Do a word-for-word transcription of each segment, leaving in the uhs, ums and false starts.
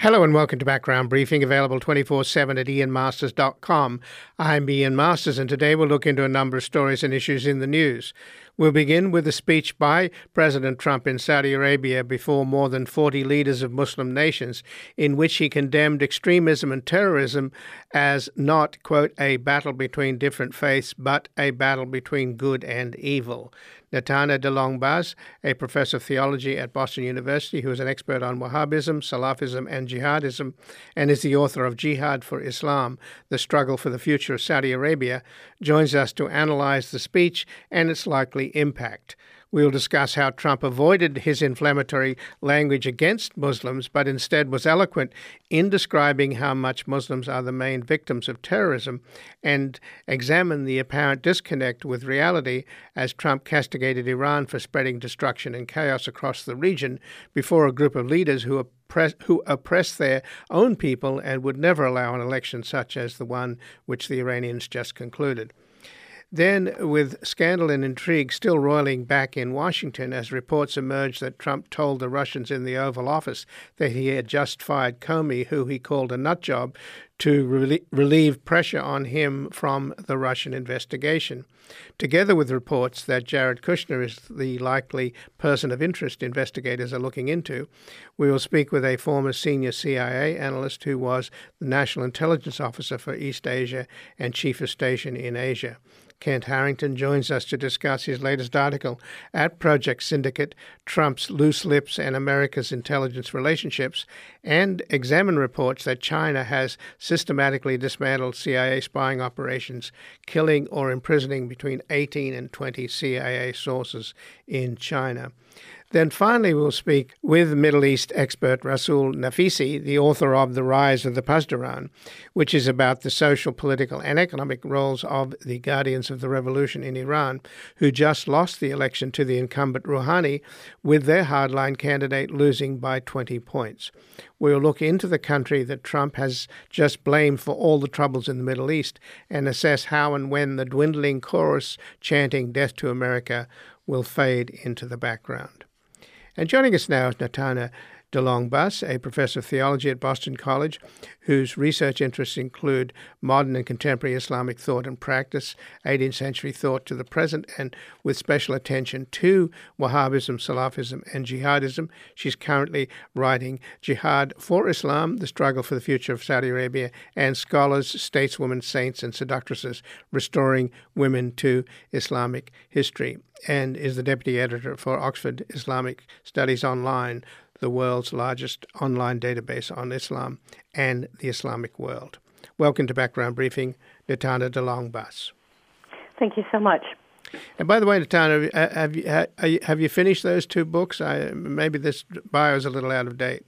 Hello and welcome to Background Briefing, available twenty-four seven at ian masters dot com. I'm Ian Masters, and today we'll look into a number of stories and issues in the news. We'll begin with a speech by President Trump in Saudi Arabia before more than forty leaders of Muslim nations, in which he condemned extremism and terrorism as not, quote, a battle between different faiths, but a battle between good and evil. Netana Delongbaz, a professor of theology at Boston University who is an expert on Wahhabism, Salafism, and jihadism, and is the author of Jihad for Islam, The Struggle for the Future of Saudi Arabia, joins us to analyze the speech and its likely impact. We'll discuss how Trump avoided his inflammatory language against Muslims, but instead was eloquent in describing how much Muslims are the main victims of terrorism, and examine the apparent disconnect with reality as Trump castigated Iran for spreading destruction and chaos across the region before a group of leaders who oppress, who oppress their own people and would never allow an election such as the one which the Iranians just concluded. Then, with scandal and intrigue still roiling back in Washington as reports emerged that Trump told the Russians in the Oval Office that he had just fired Comey, who he called a nut job, to relie- relieve pressure on him from the Russian investigation. Together with reports that Jared Kushner is the likely person of interest investigators are looking into, we will speak with a former senior C I A analyst who was the National Intelligence Officer for East Asia and Chief of Station in Asia. Kent Harrington joins us to discuss his latest article at Project Syndicate, Trump's Loose Lips and America's Intelligence Relationships, and examine reports that China has systematically dismantled C I A spying operations, killing or imprisoning between eighteen and twenty C I A sources in China. Then finally, we'll speak with Middle East expert Rasul Nafisi, the author of The Rise of the Pasdaran, which is about the social, political, and economic roles of the guardians of the revolution in Iran, who just lost the election to the incumbent Rouhani, with their hardline candidate losing by twenty points. We'll look into the country that Trump has just blamed for all the troubles in the Middle East and assess how and when the dwindling chorus chanting "Death to America" will fade into the background. And joining us now is Netana Delongbaz, a professor of theology at Boston College, whose research interests include modern and contemporary Islamic thought and practice, eighteenth century thought to the present, and with special attention to Wahhabism, Salafism, and jihadism. She's currently writing Jihad for Islam, The Struggle for the Future of Saudi Arabia, and Scholars, Stateswomen, Saints, and Seductresses, Restoring Women to Islamic History, and is the deputy editor for Oxford Islamic Studies Online, the world's largest online database on Islam and the Islamic world. Welcome to Background Briefing, Netana Delongbaz. Thank you so much. And by the way, Netana, have you, have you finished those two books? I, maybe this bio is a little out of date.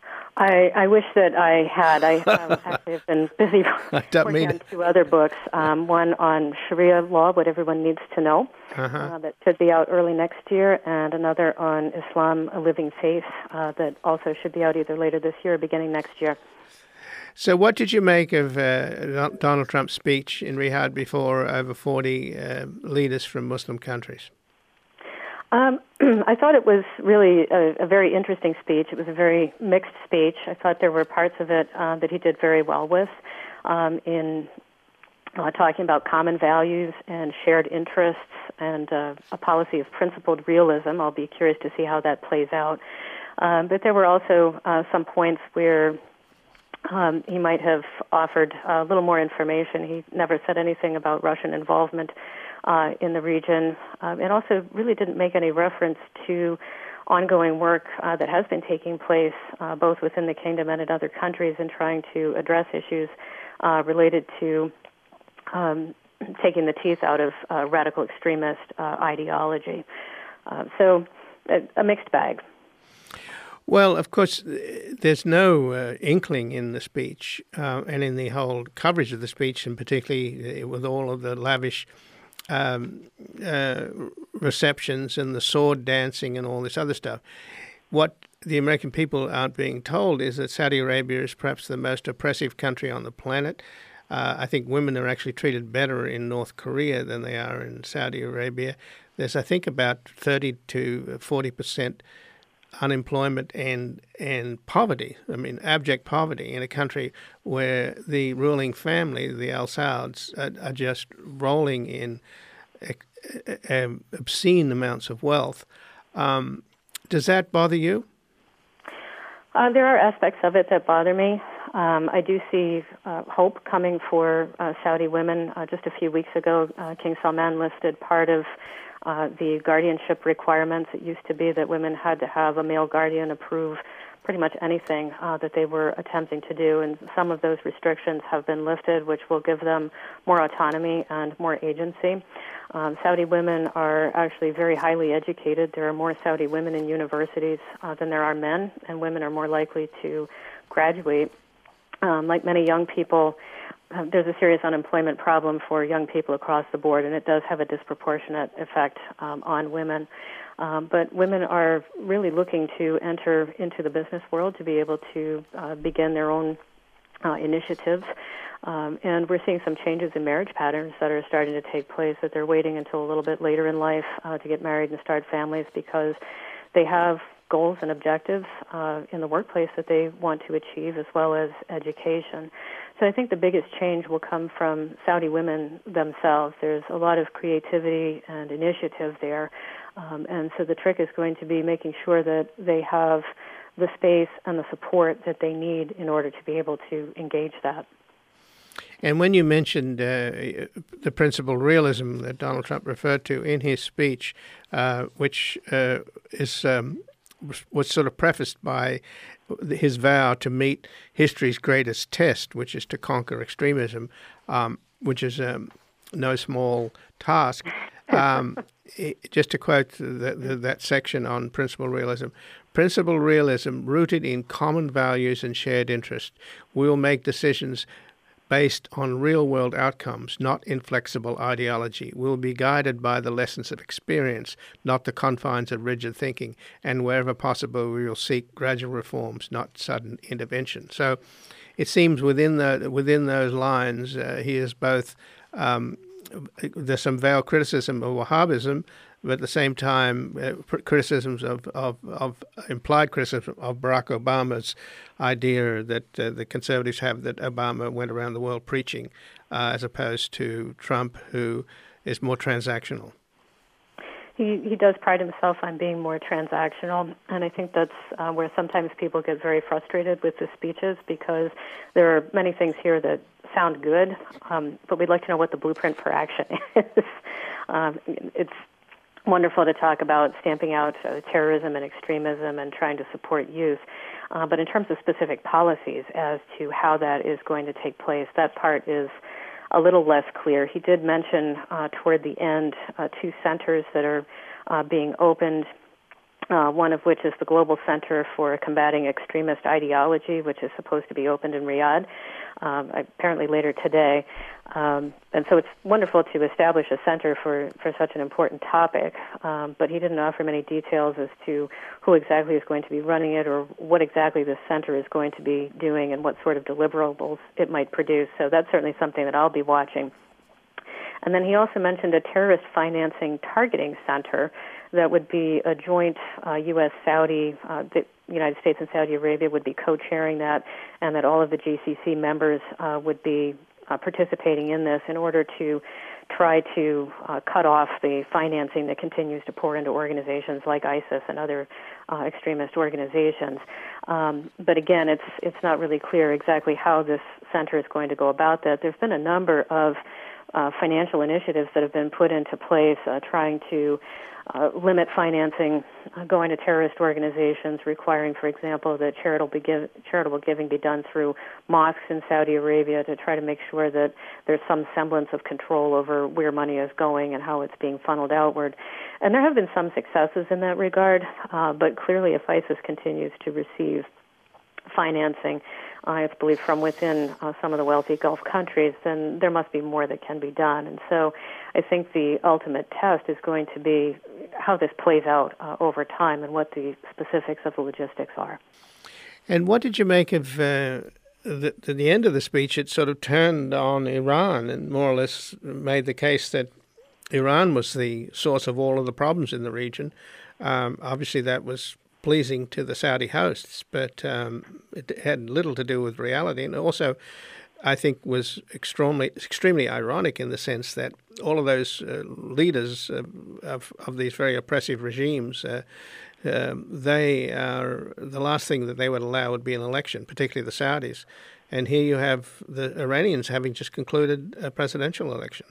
I, I wish that I had. I um, actually have been busy working on two other books, um, one on Sharia law, what everyone needs to know, uh-huh. uh, that should be out early next year, and another on Islam, a living faith, uh, that also should be out either later this year or beginning next year. So what did you make of uh, Donald Trump's speech in Riyadh before over forty uh, leaders from Muslim countries? Um, I thought it was really a, a very interesting speech. It was a very mixed speech. I thought there were parts of it uh, that he did very well with um, in uh, talking about common values and shared interests and uh, a policy of principled realism. I'll be curious to see how that plays out. Um, but there were also uh, some points where um, he might have offered a little more information. He never said anything about Russian involvement Uh, in the region, um, and also really didn't make any reference to ongoing work uh, that has been taking place uh, both within the kingdom and in other countries in trying to address issues uh, related to um, taking the teeth out of uh, radical extremist uh, ideology. Uh, so a, a mixed bag. Well, of course, there's no uh, inkling in the speech uh, and in the whole coverage of the speech, and particularly with all of the lavish Um, uh, receptions and the sword dancing and all this other stuff. What the American people aren't being told is that Saudi Arabia is perhaps the most oppressive country on the planet. Uh, I think women are actually treated better in North Korea than they are in Saudi Arabia. There's, I think, about thirty to forty percent unemployment and and poverty. I mean, abject poverty in a country where the ruling family, the Al Sauds, are, are just rolling in uh, obscene amounts of wealth. Um, does that bother you? Uh, there are aspects of it that bother me. Um, I do see uh, hope coming for uh, Saudi women. Uh, just a few weeks ago, uh, King Salman listed part of uh, the guardianship requirements. It used to be that women had to have a male guardian approve pretty much anything uh, that they were attempting to do, and some of those restrictions have been lifted, which will give them more autonomy and more agency. Um, Saudi women are actually very highly educated. There are more Saudi women in universities uh, than there are men, and women are more likely to graduate. Um, like many young people, uh, there's a serious unemployment problem for young people across the board, and it does have a disproportionate effect um, on women. Um, but women are really looking to enter into the business world to be able to uh, begin their own uh, initiatives. Um, and we're seeing some changes in marriage patterns that are starting to take place, that they're waiting until a little bit later in life uh, to get married and start families because they have goals and objectives uh, in the workplace that they want to achieve, as well as education. So I think the biggest change will come from Saudi women themselves. There's a lot of creativity and initiative there. Um, and so the trick is going to be making sure that they have the space and the support that they need in order to be able to engage that. And when you mentioned uh, the principal realism that Donald Trump referred to in his speech, uh, which uh, is um, was sort of prefaced by his vow to meet history's greatest test, which is to conquer extremism, um, which is um, no small task. Um, just to quote the, the, that section on principal realism, principal realism rooted in common values and shared interest. We will make decisions based on real-world outcomes, not inflexible ideology. We'll be guided by the lessons of experience, not the confines of rigid thinking, and wherever possible we will seek gradual reforms, not sudden intervention. So it seems within the within those lines, uh, he is both, um, there's some veiled criticism of Wahhabism, but at the same time, uh, criticisms of, of, of implied criticism of Barack Obama's idea that uh, the conservatives have that Obama went around the world preaching, uh, as opposed to Trump, who is more transactional. He he does pride himself on being more transactional, and I think that's uh, where sometimes people get very frustrated with the speeches, because there are many things here that sound good, um, but we'd like to know what the blueprint for action is. um, it's wonderful to talk about stamping out uh, terrorism and extremism and trying to support youth. Uh, but in terms of specific policies as to how that is going to take place, that part is a little less clear. He did mention uh, toward the end uh, two centers that are uh, being opened, uh, one of which is the Global Center for Combating Extremist Ideology, which is supposed to be opened in Riyadh, um, apparently later today. Um, and so it's wonderful to establish a center for, for such an important topic, um, but he didn't offer many details as to who exactly is going to be running it or what exactly this center is going to be doing and what sort of deliverables it might produce. So that's certainly something that I'll be watching. And then he also mentioned a terrorist financing targeting center that would be a joint uh, U S Saudi, uh, the United States and Saudi Arabia would be co-chairing that, and that all of the G C C members uh, would be uh, participating in this in order to try to uh, cut off the financing that continues to pour into organizations like ISIS and other uh, extremist organizations. Um, but again, it's it's not really clear exactly how this center is going to go about that. There's been a number of uh, financial initiatives that have been put into place uh, trying to Uh, limit financing uh, going to terrorist organizations, requiring, for example, that charitable, give, charitable giving be done through mosques in Saudi Arabia to try to make sure that there's some semblance of control over where money is going and how it's being funneled outward. And there have been some successes in that regard, uh, but clearly if ISIS continues to receive financing, I believe, from within uh, some of the wealthy Gulf countries, then there must be more that can be done. And so I think the ultimate test is going to be how this plays out uh, over time and what the specifics of the logistics are. And what did you make of uh, the, at the end of the speech? It sort of turned on Iran and more or less made the case that Iran was the source of all of the problems in the region. Um, obviously, that was pleasing to the Saudi hosts, but um, it had little to do with reality. And also, I think, was extremely extremely ironic in the sense that all of those uh, leaders uh, of of these very oppressive regimes, uh, um, they are the last thing that they would allow would be an election, particularly the Saudis. And here you have the Iranians having just concluded a presidential election.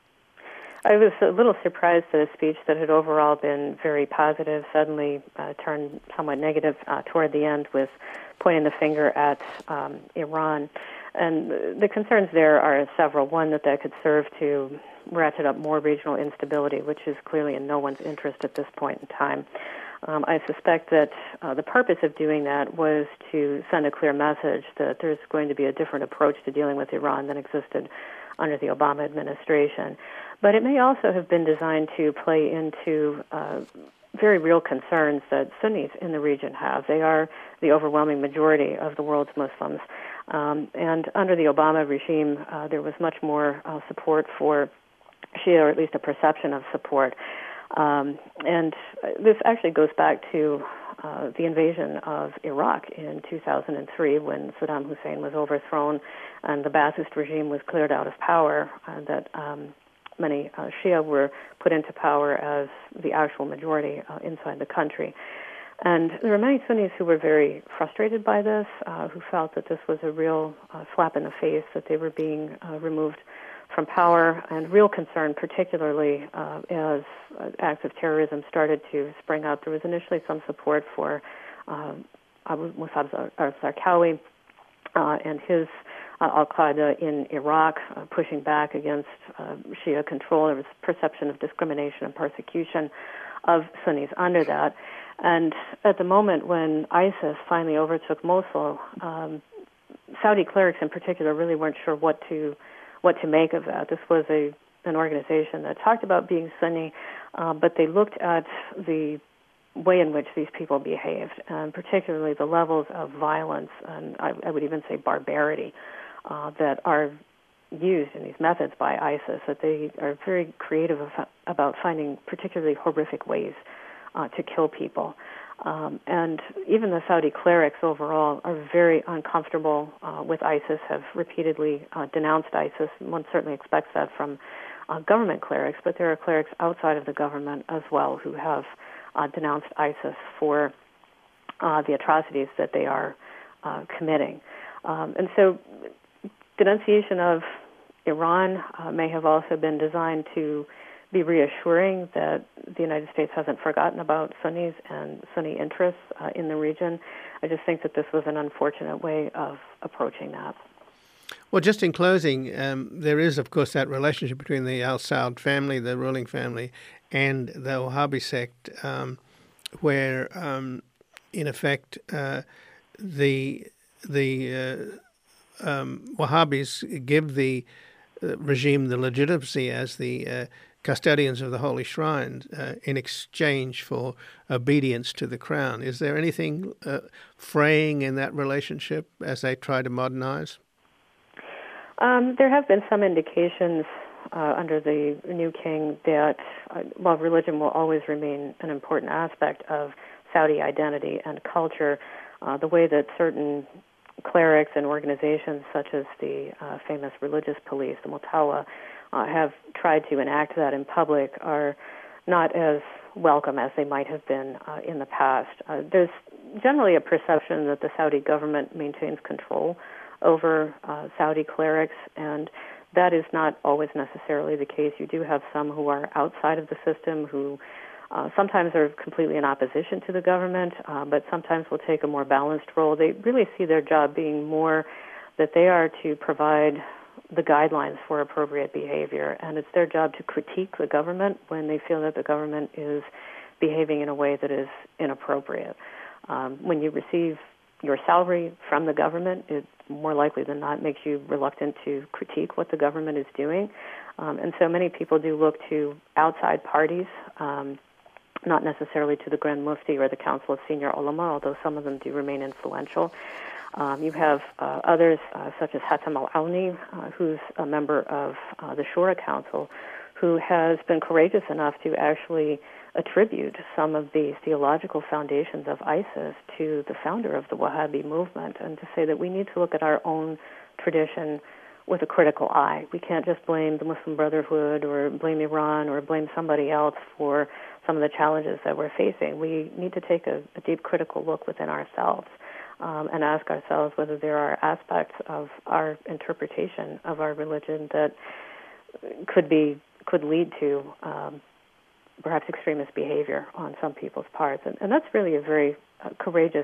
I was a little surprised that a speech that had overall been very positive suddenly uh, turned somewhat negative uh, toward the end, with pointing the finger at um, Iran. And the concerns there are several. One, that that could serve to ratchet up more regional instability, which is clearly in no one's interest at this point in time. Um, I suspect that uh, the purpose of doing that was to send a clear message that there's going to be a different approach to dealing with Iran than existed under the Obama administration. But it may also have been designed to play into uh, very real concerns that Sunnis in the region have. They are the overwhelming majority of the world's Muslims. Um, and under the Obama regime, uh, there was much more uh, support for Shia, or at least a perception of support. Um, and this actually goes back to uh, the invasion of Iraq in two thousand three, when Saddam Hussein was overthrown and the Ba'athist regime was cleared out of power, uh, that um, many uh, Shia were put into power as the actual majority uh, inside the country. And there were many Sunnis who were very frustrated by this, uh, who felt that this was a real uh, slap in the face, that they were being uh, removed from power, and real concern, particularly uh, as uh, acts of terrorism started to spring up. There was initially some support for uh, Abu Musab al-Zarqawi uh, and his uh, al-Qaeda in Iraq, uh, pushing back against uh, Shia control. There was perception of discrimination and persecution of Sunnis under that. And at the moment when ISIS finally overtook Mosul, um, Saudi clerics in particular really weren't sure what to what to make of that. This was a an organization that talked about being Sunni, uh, but they looked at the way in which these people behaved, and particularly the levels of violence, and I, I would even say barbarity, uh, that are used in these methods by ISIS, that they are very creative about finding particularly horrific ways uh, to kill people. Um, and even the Saudi clerics overall are very uncomfortable uh, with ISIS, have repeatedly uh, denounced ISIS. One certainly expects that from uh, government clerics, but there are clerics outside of the government as well who have uh, denounced ISIS for uh, the atrocities that they are uh, committing. Um, and so denunciation of Iran uh, may have also been designed to be reassuring that the United States hasn't forgotten about Sunnis and Sunni interests uh, in the region. I just think that this was an unfortunate way of approaching that. Well, just in closing, um, there is, of course, that relationship between the Al Saud family, the ruling family, and the Wahhabi sect, um, where, um, in effect, uh, the the uh, um, Wahhabis give the uh, regime the legitimacy as the uh, custodians of the holy shrine uh, in exchange for obedience to the crown. Is there anything uh, fraying in that relationship as they try to modernize? Um, there have been some indications uh, under the new king that uh, while religion will always remain an important aspect of Saudi identity and culture, uh, the way that certain clerics and organizations such as the uh, famous religious police, the Mutawa, Uh, have tried to enact that in public are not as welcome as they might have been uh, in the past. Uh, there's generally a perception that the Saudi government maintains control over uh, Saudi clerics, and that is not always necessarily the case. You do have some who are outside of the system who uh, sometimes are completely in opposition to the government, uh, but sometimes will take a more balanced role. They really see their job being more that they are to provide the guidelines for appropriate behavior, and it's their job to critique the government when they feel that the government is behaving in a way that is inappropriate. Um, when you receive your salary from the government, it more likely than not makes you reluctant to critique what the government is doing. Um, and so many people do look to outside parties, um, not necessarily to the Grand Mufti or the Council of Senior Ulama, although some of them do remain influential. Um, you have uh, others, uh, such as Hatem al-Auni, uh, who's a member of uh, the Shura Council, who has been courageous enough to actually attribute some of the theological foundations of ISIS to the founder of the Wahhabi movement, and to say that we need to look at our own tradition with a critical eye. We can't just blame the Muslim Brotherhood or blame Iran or blame somebody else for some of the challenges that we're facing. We need to take a, a deep critical look within ourselves um, and ask ourselves whether there are aspects of our interpretation of our religion that could be could lead to um, perhaps extremist behavior on some people's parts. And, and that's really a very uh, courageous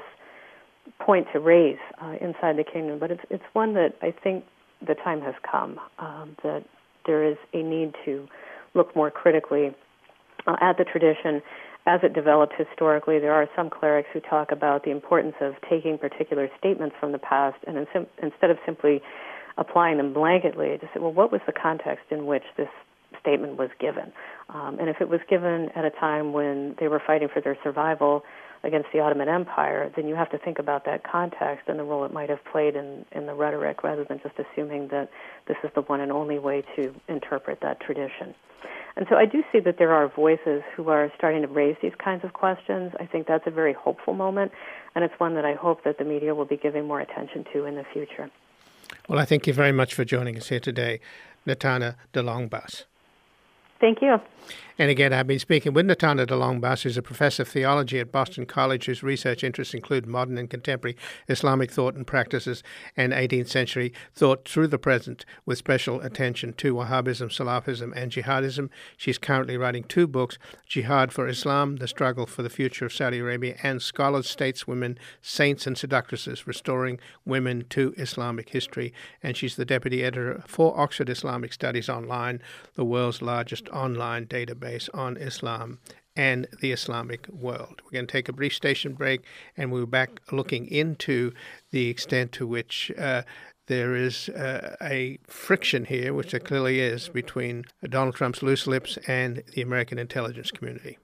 point to raise uh, inside the kingdom, but it's it's one that I think the time has come, um, that there is a need to look more critically uh, at the tradition as it developed historically. There are some clerics who talk about the importance of taking particular statements from the past and in sim- instead of simply applying them blanketly, to say, well, what was the context in which this statement was given? Um, and if it was given at a time when they were fighting for their survival against the Ottoman Empire, then you have to think about that context and the role it might have played in, in the rhetoric, rather than just assuming that this is the one and only way to interpret that tradition. And so I do see that there are voices who are starting to raise these kinds of questions. I think that's a very hopeful moment, and it's one that I hope that the media will be giving more attention to in the future. Well, I thank you very much for joining us here today, Natana DeLongbas. Thank you. And again, I've been speaking with Natana DeLongbas, who's a professor of theology at Boston College, whose research interests include modern and contemporary Islamic thought and practices and eighteenth century thought through the present, with special attention to Wahhabism, Salafism, and Jihadism. She's currently writing two books, Jihad for Islam, The Struggle for the Future of Saudi Arabia, and Scholars, Stateswomen, Saints and Seductresses, Restoring Women to Islamic History. And she's the deputy editor for Oxford Islamic Studies Online, the world's largest online database on Islam and the Islamic world. We're going to take a brief station break, and we'll be back looking into the extent to which uh, there is uh, a friction here, which there clearly is, between Donald Trump's loose lips and the American intelligence community.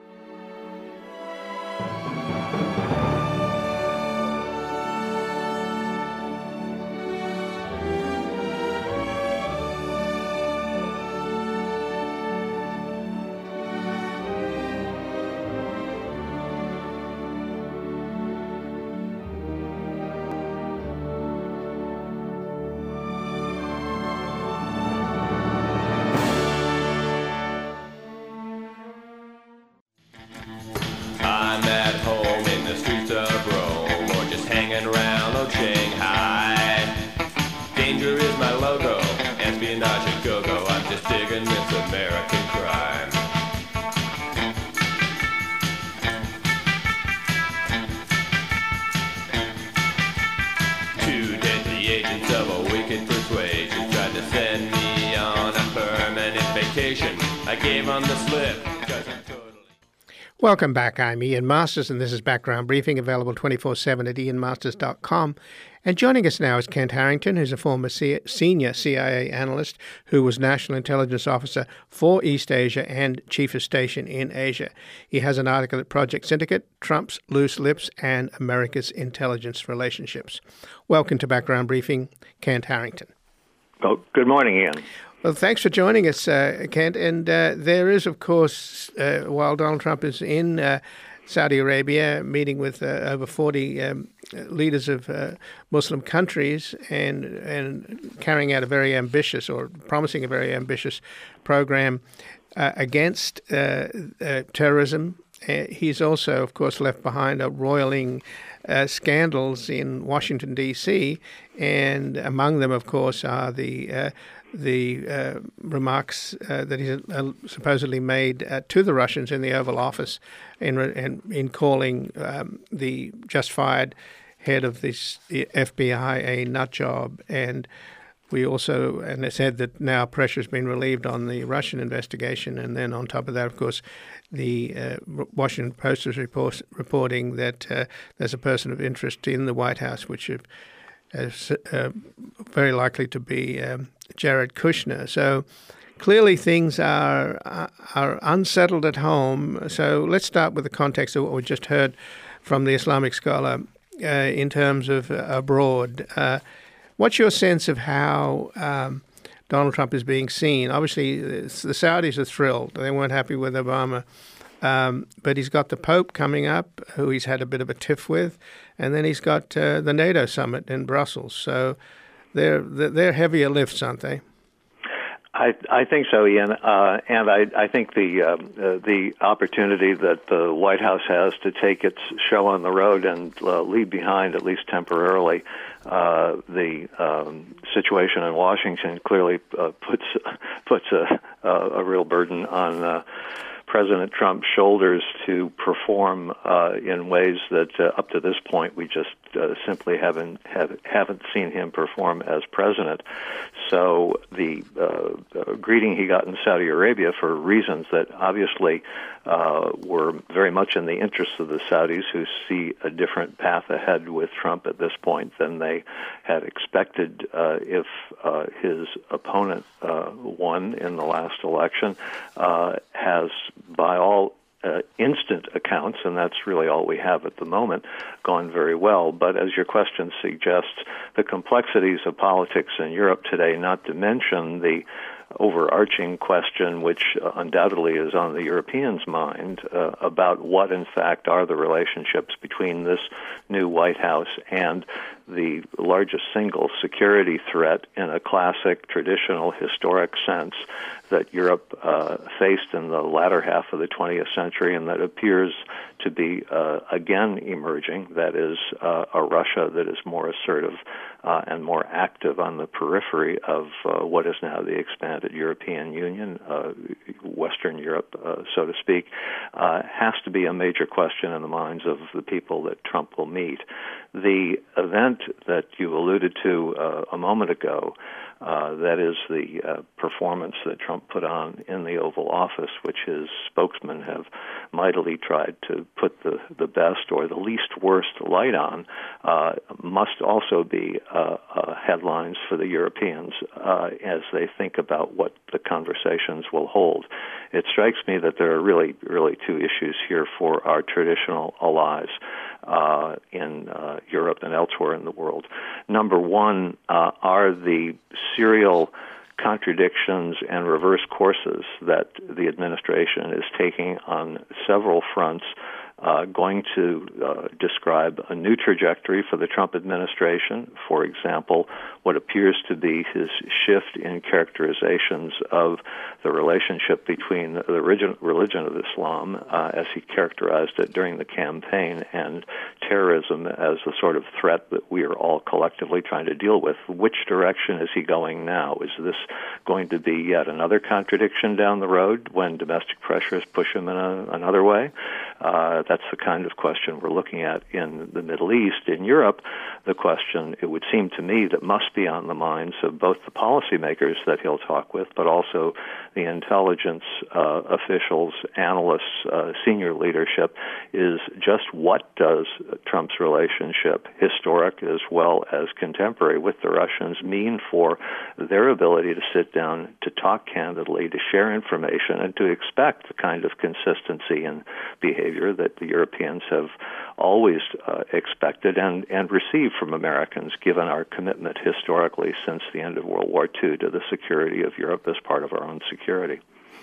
I gave on the slip because I'm totally... Welcome back. I'm Ian Masters, and this is Background Briefing, available twenty-four seven at ian masters dot com. And joining us now is Kent Harrington, who's a former C- senior C I A analyst who was National Intelligence Officer for East Asia and Chief of Station in Asia. He has an article at Project Syndicate, Trump's Loose Lips and America's Intelligence Relationships. Welcome to Background Briefing, Kent Harrington. Oh, good morning, Ian. Well, thanks for joining us, uh, Kent. And uh, there is, of course, uh, while Donald Trump is in uh, Saudi Arabia, meeting with uh, over forty um, leaders of uh, Muslim countries and and carrying out a very ambitious, or promising a very ambitious program uh, against uh, uh, terrorism. Uh, he's also, of course, left behind a roiling uh, scandals in Washington, D C, and among them, of course, are the uh, the uh, remarks uh, that he uh, supposedly made uh, to the Russians in the Oval Office in in, in calling um, the just fired head of this the F B I a nut job. And we also, and it said that now pressure has been relieved on the Russian investigation. And then on top of that, of course, the uh, Washington Post is report, reporting that uh, there's a person of interest in the White House, which is uh, very likely to be um, Jared Kushner. So clearly things are are unsettled at home. So let's start with the context of what we just heard from the Islamic scholar uh, in terms of uh, abroad. Uh, what's your sense of how um, Donald Trump is being seen. Obviously, the Saudis are thrilled. They weren't happy with Obama. Um, but he's got the Pope coming up, who he's had a bit of a tiff with. And then he's got uh, the NATO summit in Brussels. So they're, they're heavier lifts, aren't they? I, I think so, Ian, uh, and I, I think the uh, uh, the opportunity that the White House has to take its show on the road and uh, leave behind, at least temporarily, uh, the um, situation in Washington clearly uh, puts puts a, a, a real burden on Uh, President Trump's shoulders to perform uh, in ways that uh, up to this point we just uh, simply haven't have, haven't seen him perform as president. So the uh, uh, greeting he got in Saudi Arabia, for reasons that obviously uh, were very much in the interests of the Saudis, who see a different path ahead with Trump at this point than they had expected uh, if uh, his opponent uh, won in the last election, uh, has by all uh, instant accounts, and that's really all we have at the moment, gone very well. But as your question suggests, the complexities of politics in Europe today, not to mention the overarching question, which uh, undoubtedly is on the Europeans' mind, uh, about what, in fact, are the relationships between this new White House and the largest single security threat in a classic, traditional, historic sense that Europe uh, faced in the latter half of the twentieth century, and that appears to be uh, again emerging. That is uh, a Russia that is more assertive uh, and more active on the periphery of uh, what is now the expanded European Union, uh, Western Europe, uh, so to speak, uh, has to be a major question in the minds of the people that Trump will meet. The event that you alluded to uh, a moment ago, Uh, that is the uh, performance that Trump put on in the Oval Office, which his spokesmen have mightily tried to put the, the best or the least worst light on, uh, must also be uh, uh, headlines for the Europeans uh, as they think about what the conversations will hold. It strikes me that there are really, really two issues here for our traditional allies uh, in uh, Europe and elsewhere in the world. Number one uh, are the serial contradictions and reverse courses that the administration is taking on several fronts, uh, going to uh, describe a new trajectory for the Trump administration. For example, what appears to be his shift in characterizations of the relationship between the religion of Islam, uh, as he characterized it during the campaign, and terrorism as the sort of threat that we are all collectively trying to deal with. Which direction is he going now? Is this going to be yet another contradiction down the road when domestic pressures push him in a, another way? Uh, that's the kind of question we're looking at in the Middle East. In Europe, the question, it would seem to me, that must be on the minds of both the policymakers that he'll talk with, but also the intelligence uh, officials, analysts, uh, senior leadership, is just what does Trump's relationship, historic as well as contemporary, with the Russians mean for their ability to sit down, to talk candidly, to share information, and to expect the kind of consistency in behavior that the Europeans have always uh, expected and, and received from Americans, given our commitment historically since the end of World War Two to the security of Europe as part of our own security.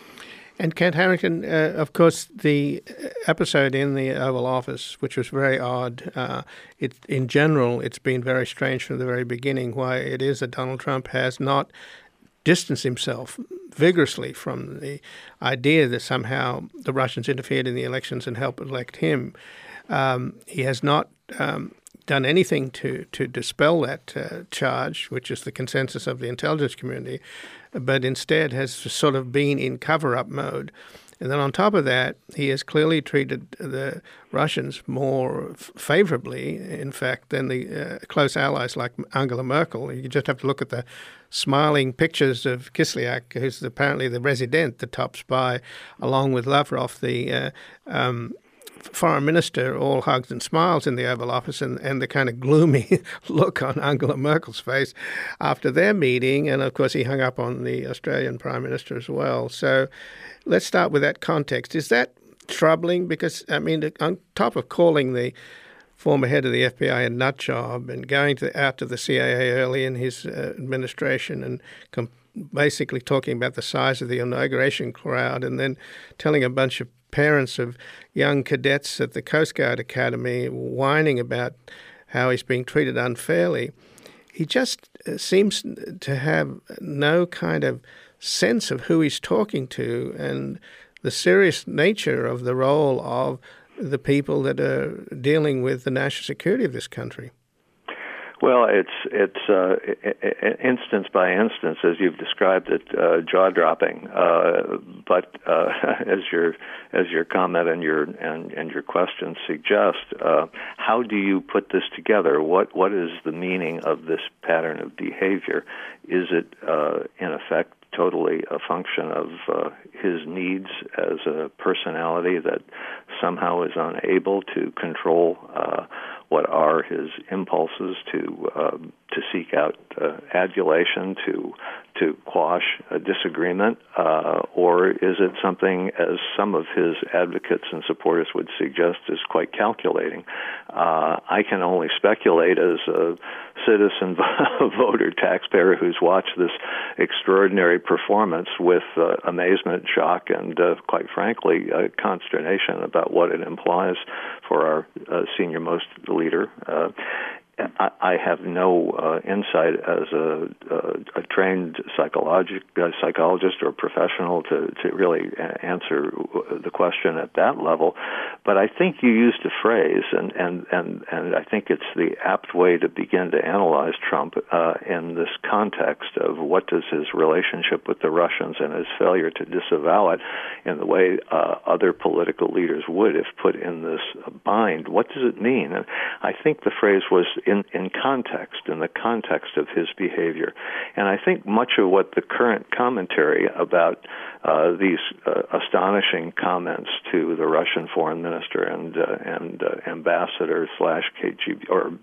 And Kent Harrington, uh, of course, the episode in the Oval Office, which was very odd, uh, it, in general, it's been very strange from the very beginning why it is that Donald Trump has not distanced himself vigorously from the idea that somehow the Russians interfered in the elections and helped elect him. Um, he has not um, done anything to, to dispel that uh, charge, which is the consensus of the intelligence community, but instead has sort of been in cover-up mode. And then on top of that, he has clearly treated the Russians more f- favorably, in fact, than the uh, close allies like Angela Merkel. You just have to look at the smiling pictures of Kislyak, who's apparently the resident, the top spy, along with Lavrov, the uh, um, foreign minister, all hugs and smiles in the Oval Office, and, and the kind of gloomy look on Angela Merkel's face after their meeting. And, of course, he hung up on the Australian Prime Minister as well. So let's start with that context. Is that troubling? Because, I mean, on top of calling the former head of the F B I a nut job and going to, out to the C I A early in his uh, administration and com- basically talking about the size of the inauguration crowd and then telling a bunch of parents of young cadets at the Coast Guard Academy whining about how he's being treated unfairly. He just seems to have no kind of sense of who he's talking to and the serious nature of the role of the people that are dealing with the national security of this country. Well, it's it's uh, instance by instance, as you've described it, uh, jaw-dropping. Uh, but uh, as your as your comment and your and, and your question suggest, uh, how do you put this together? What what is the meaning of this pattern of behavior? Is it uh, in effect totally a function of uh, his needs as a personality that somehow is unable to control uh, what are his impulses to uh, to seek out uh, adulation, to to quash a disagreement, uh, or is it something, as some of his advocates and supporters would suggest, is quite calculating? Uh, I can only speculate as a citizen, voter, taxpayer who's watched this extraordinary performance with uh, amazement, shock, and uh, quite frankly, uh, consternation about what it implies for our uh, senior-most leader. Uh, I, I have no uh, insight as a, a, a trained psychologic, uh, psychologist or professional to, to really a- answer the question at that level. But I think you used a phrase, and, and, and, and I think it's the apt way to begin to analyze Trump uh, in this context of what does his relationship with the Russians and his failure to disavow it in the way uh, other political leaders would if put in this bind. What does it mean? And I think the phrase was in, in context, in the context of his behavior. And I think much of what the current commentary about uh, these uh, astonishing comments to the Russian foreign minister and uh, and uh, ambassador slash K G B or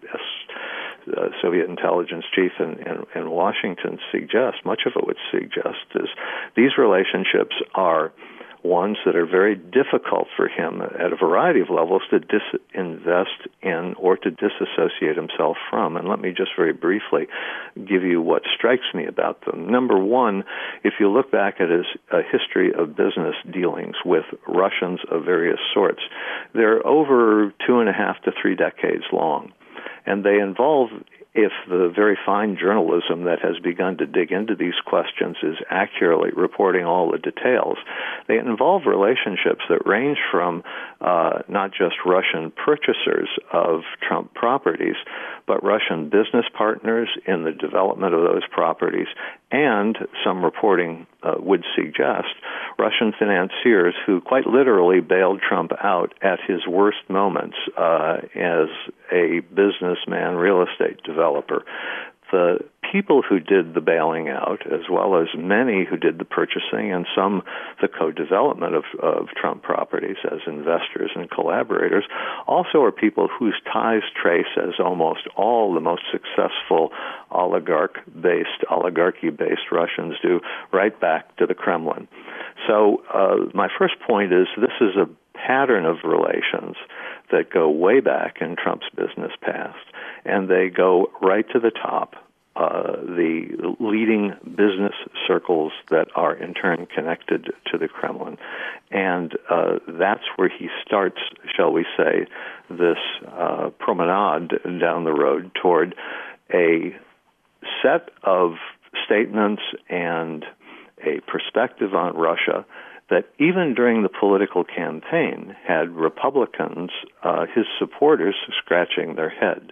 uh, Soviet intelligence chief in, in, in Washington suggests, much of it would suggest, is these relationships are ones that are very difficult for him at a variety of levels to disinvest in or to disassociate himself from. And let me just very briefly give you what strikes me about them. Number one, if you look back at his uh, history of business dealings with Russians of various sorts, they're over two and a half to three decades long. And they involve, if the very fine journalism that has begun to dig into these questions is accurately reporting all the details, they involve relationships that range from uh, not just Russian purchasers of Trump properties, but Russian business partners in the development of those properties, and some reporting uh, would suggest Russian financiers who quite literally bailed Trump out at his worst moments uh, as a businessman, real estate developer. The people who did the bailing out, as well as many who did the purchasing and some the co-development of, of Trump properties as investors and collaborators, also are people whose ties trace, as almost all the most successful oligarch-based, oligarchy-based Russians do, right back to the Kremlin. So uh, my first point is this is a pattern of relations that go way back in Trump's business past, and they go right to the top, uh, the leading business circles that are in turn connected to the Kremlin. And uh, that's where he starts, shall we say, this uh, promenade down the road toward a set of statements and a perspective on Russia that even during the political campaign had Republicans, uh, his supporters, scratching their head.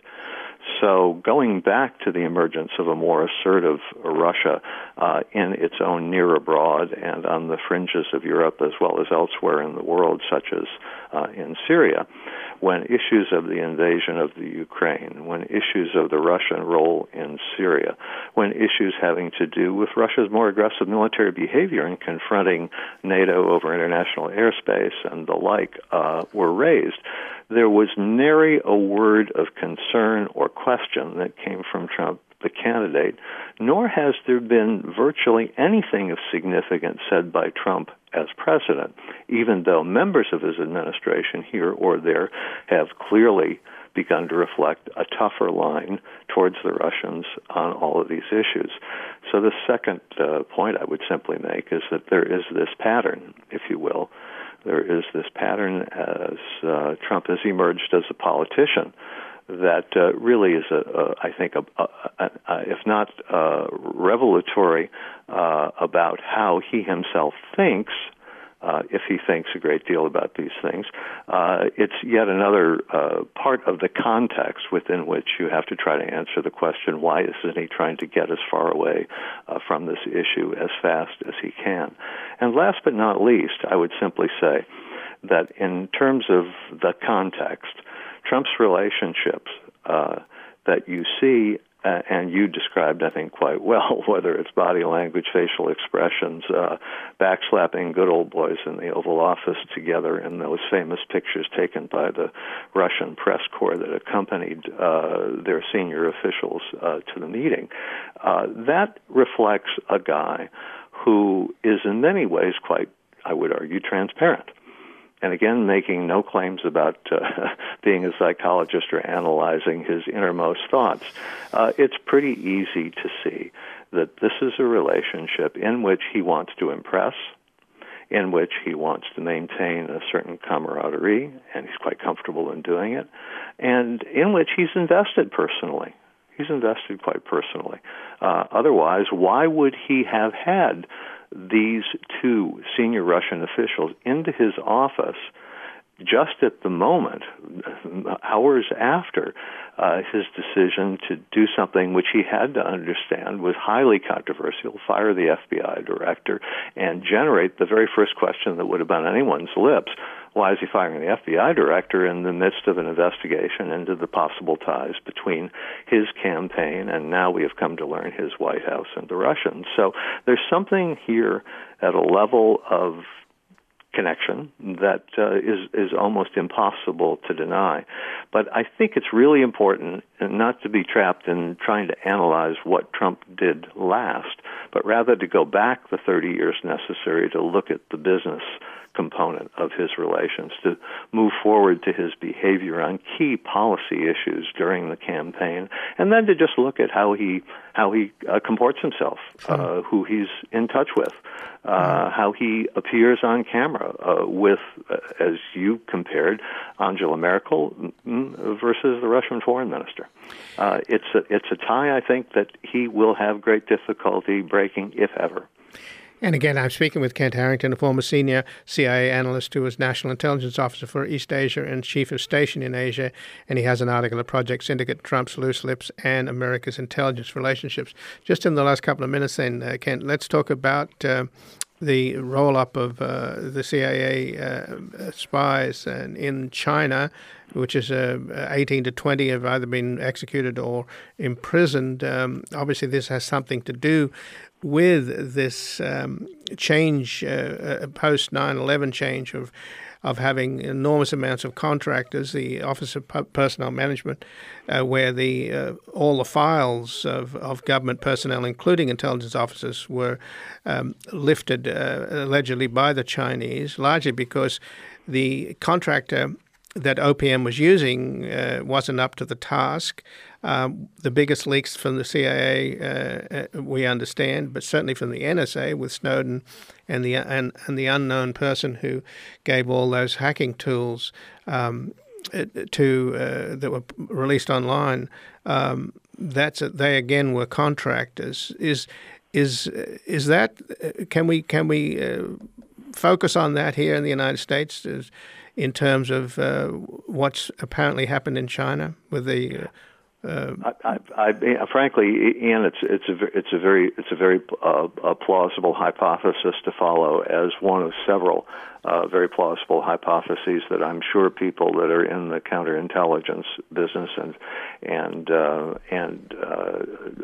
So going back to the emergence of a more assertive Russia uh, in its own near abroad and on the fringes of Europe as well as elsewhere in the world, such as uh, in Syria, when issues of the invasion of the Ukraine, when issues of the Russian role in Syria, when issues having to do with Russia's more aggressive military behavior in confronting NATO over international airspace and the like uh, were raised, there was nary a word of concern or question that came from Trump, the candidate, nor has there been virtually anything of significance said by Trump as president, even though members of his administration here or there have clearly begun to reflect a tougher line towards the Russians on all of these issues. So the second uh, point I would simply make is that there is this pattern, if you will. There is this pattern as uh, Trump has emerged as a politician that uh, really is, a, a, I think, a, a, a, a, if not uh, revelatory uh, about how he himself thinks, uh, if he thinks a great deal about these things. Uh, it's yet another uh, part of the context within which you have to try to answer the question, why isn't he trying to get as far away uh, from this issue as fast as he can? And last but not least, I would simply say that in terms of the context, Trump's relationships uh, that you see, uh, and you described, I think, quite well, whether it's body language, facial expressions, uh, backslapping good old boys in the Oval Office together in those famous pictures taken by the Russian press corps that accompanied uh, their senior officials uh, to the meeting. Uh, that reflects a guy who is in many ways quite, I would argue, transparent. And again, making no claims about uh, being a psychologist or analyzing his innermost thoughts. Uh, it's pretty easy to see that this is a relationship in which he wants to impress, in which he wants to maintain a certain camaraderie, and he's quite comfortable in doing it, and in which he's invested personally. He's invested quite personally. Uh, otherwise, why would he have had these two senior Russian officials into his office just at the moment, hours after uh, his decision to do something which he had to understand was highly controversial, fire the F B I director, and generate the very first question that would have been on anyone's lips? Why is he firing the F B I director in the midst of an investigation into the possible ties between his campaign and now we have come to learn his White House and the Russians? So there's something here at a level of connection that uh, is is almost impossible to deny. But I think it's really important not to be trapped in trying to analyze what Trump did last, but rather to go back the thirty years necessary to look at the business component of his relations, to move forward to his behavior on key policy issues during the campaign, and then to just look at how he how he uh, comports himself, uh, who he's in touch with, uh, how he appears on camera uh, with, uh, as you compared, Angela Merkel versus the Russian foreign minister. Uh, it's a, it's a tie, I think, that he will have great difficulty breaking, if ever. And again, I'm speaking with Kent Harrington, a former senior C I A analyst who was National Intelligence Officer for East Asia and Chief of Station in Asia. And he has an article at Project Syndicate, Trump's Loose Lips and America's Intelligence Relationships. Just in the last couple of minutes then, uh, Kent, let's talk about uh, the roll-up of uh, the C I A uh, spies and in China, which is uh, eighteen to twenty have either been executed or imprisoned. Um, obviously, this has something to do with this um, change, uh, post nine eleven change of of having enormous amounts of contractors, the Office of Personnel Management, uh, where the uh, all the files of, of government personnel, including intelligence officers, were um, lifted uh, allegedly by the Chinese, largely because the contractor that O P M was using uh, wasn't up to the task. Um, the biggest leaks from the C I A, uh, uh, we understand, but certainly from the N S A with Snowden and the and, and the unknown person who gave all those hacking tools um, to uh, that were released online. Um, that's a, they again were contractors. Is is is that can we can we uh, focus on that here in the United States? Is, in terms of uh, what's apparently happened in China with the, uh, uh, I, I, I, frankly, Ian, it's it's a it's a very it's a very uh, a plausible hypothesis to follow as one of several uh, very plausible hypotheses that I'm sure people that are in the counterintelligence business and and uh, and uh,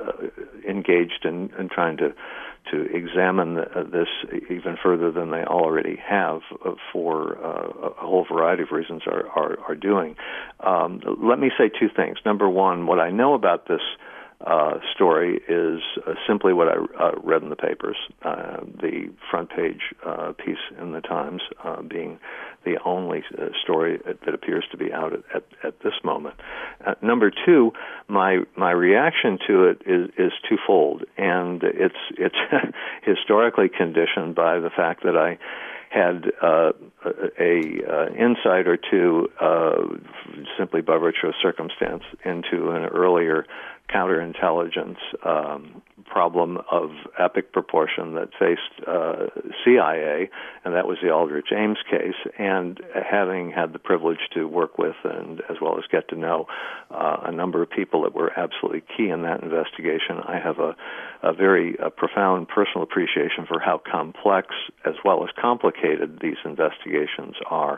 engaged in, in trying to. to examine the, this even further than they already have uh, for uh, a whole variety of reasons are, are, are doing. Um, let me say two things. Number one, what I know about this uh, story is uh, simply what I uh, read in the papers, uh, the front page uh, piece in the Times uh, being the only uh, story that appears to be out at, at, at this moment. Uh, number two, my my reaction to it is, is twofold, and it's it's historically conditioned by the fact that I had uh, a uh, insight or two, uh, simply by virtue of circumstance, into an earlier counterintelligence um, problem of epic proportion that faced uh, C I A, and that was the Aldrich Ames case. And having had the privilege to work with and as well as get to know uh, a number of people that were absolutely key in that investigation, I have a, a very uh, profound personal appreciation for how complex as well as complicated these investigations are.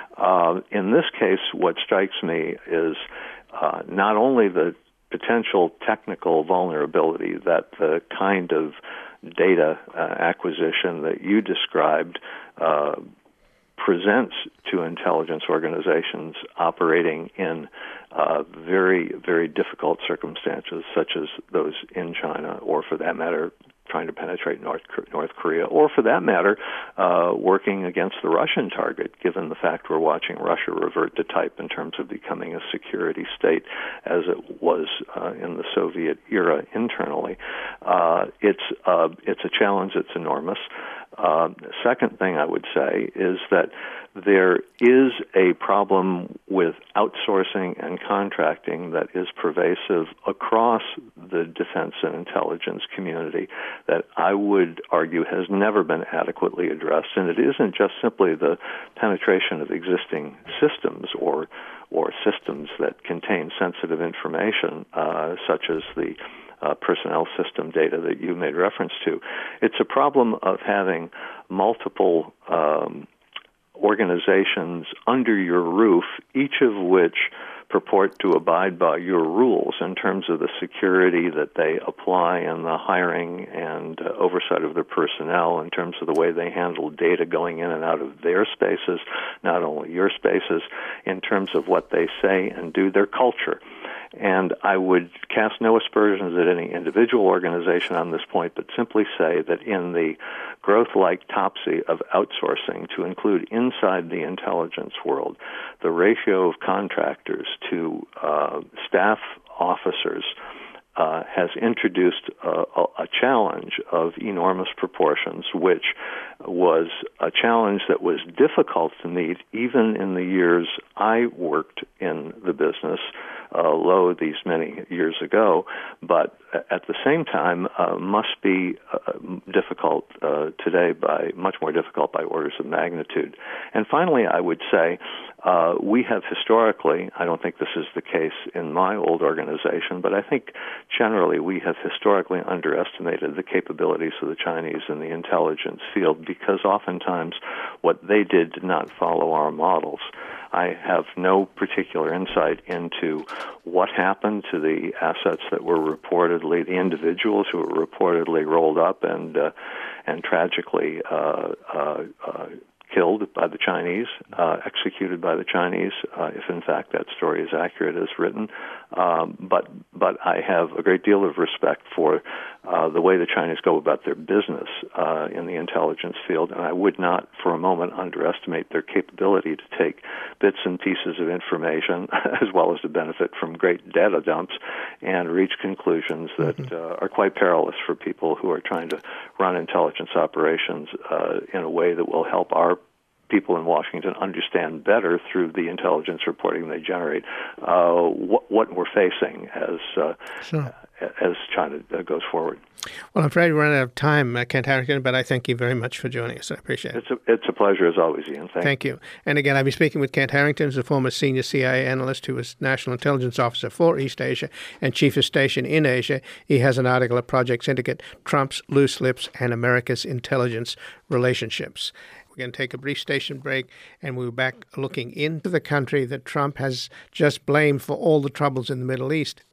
Uh, in this case, what strikes me is uh, not only the potential technical vulnerability that the kind of data uh, acquisition that you described uh, presents to intelligence organizations operating in uh, very, very difficult circumstances, such as those in China, or for that matter, trying to penetrate North North Korea, or for that matter, uh, working against the Russian target, given the fact we're watching Russia revert to type in terms of becoming a security state as it was uh, in the Soviet era internally. Uh, it's uh, it's a challenge that's enormous. Uh, second thing I would say is that there is a problem with outsourcing and contracting that is pervasive across the defense and intelligence community that I would argue has never been adequately addressed. And it isn't just simply the penetration of existing systems or or systems that contain sensitive information, uh, such as the Uh, personnel system data that you made reference to. It's a problem of having multiple um, organizations under your roof, each of which purport to abide by your rules in terms of the security that they apply and the hiring and uh, oversight of their personnel, in terms of the way they handle data going in and out of their spaces, not only your spaces, in terms of what they say and do, their culture. And I would cast no aspersions at any individual organization on this point, but simply say that in the growth-like topsy of outsourcing to include inside the intelligence world, the ratio of contractors to uh, staff officers uh, has introduced a, a, a challenge of enormous proportions, which was a challenge that was difficult to meet even in the years I worked in the business, uh, lo, these many years ago, but at the same time uh, must be uh, difficult uh, today, by much more difficult by orders of magnitude. And finally, I would say uh, we have historically, I don't think this is the case in my old organization, but I think generally we have historically underestimated the capabilities of the Chinese in the intelligence field, because oftentimes what they did did not follow our models. I have no particular insight into what happened to the assets that were reportedly, the individuals who were reportedly rolled up and uh, and tragically uh, uh, uh, killed by the Chinese, uh, executed by the Chinese, uh, if in fact that story is accurate as written. Um, but but I have a great deal of respect for uh, the way the Chinese go about their business uh, in the intelligence field, and I would not for a moment underestimate their capability to take bits and pieces of information, as well as to benefit from great data dumps, and reach conclusions that mm-hmm. uh, are quite perilous for people who are trying to run intelligence operations uh, in a way that will help our people in Washington understand better through the intelligence reporting they generate uh, what, what we're facing as uh, sure. as China uh, goes forward. Well, I'm afraid we're running out of time, uh, Kent Harrington, but I thank you very much for joining us. I appreciate it. It's a, it's a pleasure as always, Ian. Thank, thank you. And again, I've been speaking with Kent Harrington, who's a former senior C I A analyst who was National Intelligence Officer for East Asia and Chief of Station in Asia. He has an article at Project Syndicate, Trump's Loose Lips and America's Intelligence Relationships. We're going to take a brief station break, and we'll be back looking into the country that Trump has just blamed for all the troubles in the Middle East.